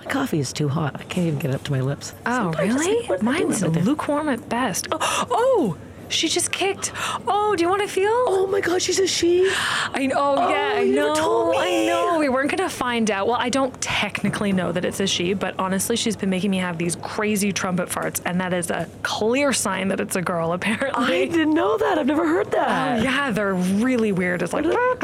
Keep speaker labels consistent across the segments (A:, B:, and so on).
A: My coffee is too hot. I can't even get it up to my lips.
B: Oh,
A: Sometimes it's
B: really?
A: like, what am I doing
B: Mine's
A: right there?
B: lukewarm at best. Oh, she just kicked. Oh, do you want to feel?
A: Oh my God, she's a she.
B: I know. Yeah, I
A: you never
B: know.
A: told me.
B: I know. We weren't gonna find out. Well, I don't technically know that it's a she, but honestly, she's been making me have these crazy trumpet farts, and that is a clear sign that it's a girl. Apparently.
A: I didn't know that. I've never heard that.
B: Oh, yeah, they're really weird. It's like.
A: What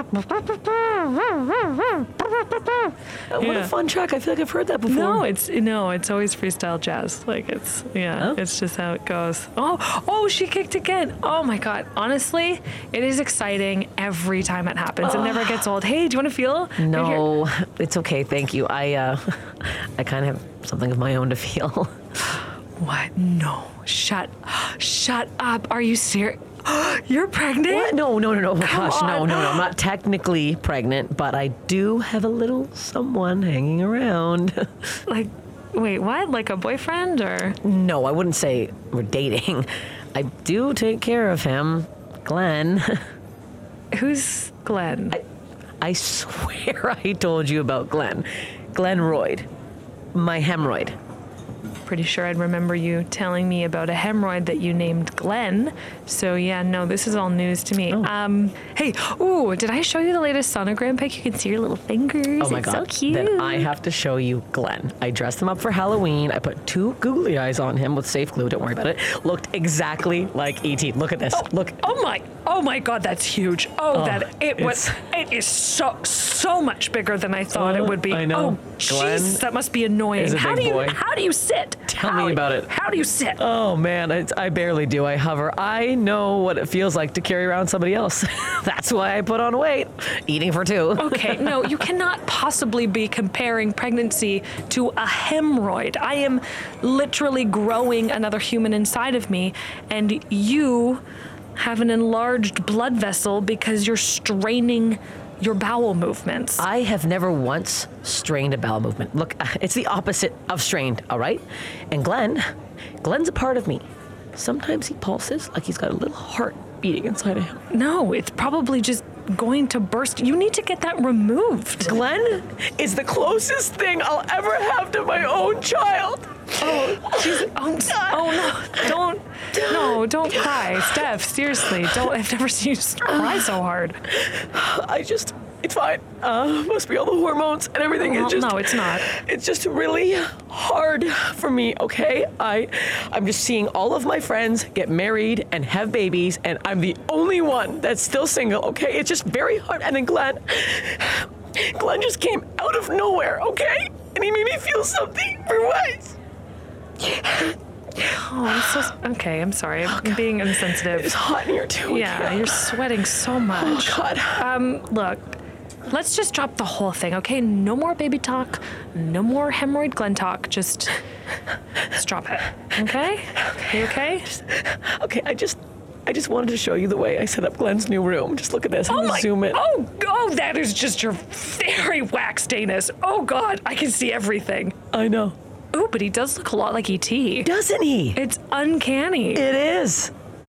B: Yeah.
A: a fun track. I feel like I've heard that before.
B: No, it's always freestyle jazz. Like it's it's just how it goes. Oh, she kicked again. Oh my God. Honestly, it is exciting every time it happens. It never gets old. Hey, do you want to feel? Right here.
A: No, it's okay. Thank you. I kind of have something of my own to feel.
B: What? No. Shut up. Are you serious? You're pregnant?
A: What? No. Oh my
B: Come
A: gosh, no.
B: on.
A: I'm not technically pregnant, but I do have a little someone hanging around.
B: Like, wait, what? Like a boyfriend or?
A: No, I wouldn't say we're dating. I do take care of him, Glenn.
B: Who's Glenn?
A: I swear I told you about Glenn. Glenn Royd. My hemorrhoid.
B: Pretty sure I'd remember you telling me about a hemorrhoid that you named Glenn. So yeah, no, this is all news to me. Hey, did I show you the latest sonogram pic? You can see your little fingers.
A: Oh my
B: It's
A: God.
B: so cute.
A: Then I have to show you Glenn. I dressed him up for Halloween. I put 2 googly eyes on him with safe glue. Don't worry about it. Looked exactly like E.T. Look at this. Look.
B: Oh my God, that's huge. It is so much bigger than I thought it would be.
A: I know.
B: Oh,
A: Glenn
B: jeez, that must be annoying.
A: is a big boy.
B: How do you sit?
A: Tell me about it.
B: How do you sit?
A: Oh man, I barely do. I hover. I know what it feels like to carry around somebody else. That's why I put on weight. Eating for 2.
B: Okay, no, you cannot possibly be comparing pregnancy to a hemorrhoid. I am literally growing another human inside of me, and you have an enlarged blood vessel because you're straining your bowel movements.
A: I have never once strained a bowel movement. Look, it's the opposite of strained, all right? And Glenn's a part of me. Sometimes he pulses like he's got a little heart beating inside of him.
B: No, it's probably just going to burst. You need to get that removed.
A: Glenn is the closest thing I'll ever have to my own child.
B: Don't cry, Steph. Seriously, don't. I've never seen you cry so hard.
A: It's fine. Must be all the hormones and everything.
B: Well, no, it's not.
A: It's just really hard for me, okay? I'm just seeing all of my friends get married and have babies, and I'm the only one that's still single, okay? It's just very hard. And then Glenn just came out of nowhere, okay? And he made me feel something for once.
B: Oh, okay. I'm sorry. I'm being insensitive.
A: It's hot in here too.
B: Yeah, you're sweating so much.
A: Oh God.
B: Look, let's just drop the whole thing, okay? No more baby talk. No more hemorrhoid Glenn talk. Just drop it, okay? You okay?
A: Okay, I just wanted to show you the way I set up Glenn's new room. Just look at this. Zoom in.
B: Oh, that is just your very waxed anus. Oh God, I can see everything.
A: I know.
B: Oh, but he does look a lot like E.T.
A: Doesn't he?
B: It's uncanny.
A: It is.